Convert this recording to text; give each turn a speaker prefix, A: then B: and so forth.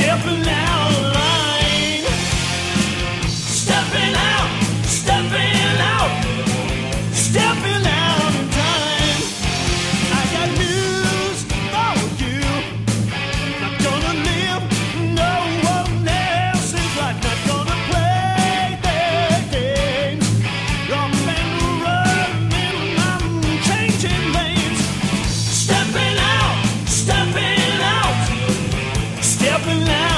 A: stepping out of line. Stepping out, stepping out, stepping out in time. I got news for you. Not gonna live no one else's life. Not gonna play their games. I'm running, I'm changing lanes. Stepping out, stepping out, stepping out.